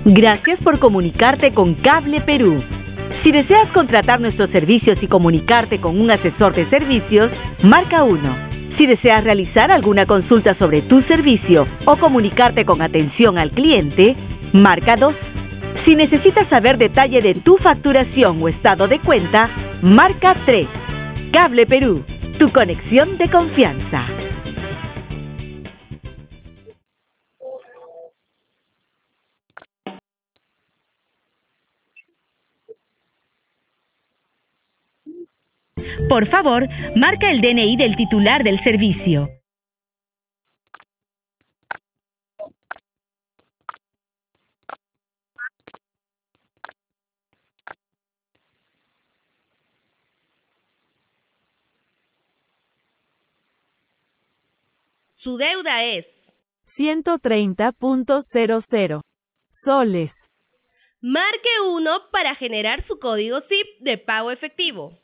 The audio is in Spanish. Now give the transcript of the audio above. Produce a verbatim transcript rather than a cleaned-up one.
Gracias por comunicarte con Cable Perú. Si deseas contratar nuestros servicios y comunicarte con un asesor de servicios, marca uno. Si deseas realizar alguna consulta sobre tu servicio o comunicarte con atención al cliente, marca dos. Si necesitas saber detalle de tu facturación o estado de cuenta, marca tres. Cable Perú, tu conexión de confianza. Por favor, marca el D N I del titular del servicio. Su deuda es ciento treinta punto cero cero soles. Marque uno para generar su código S I P de pago efectivo.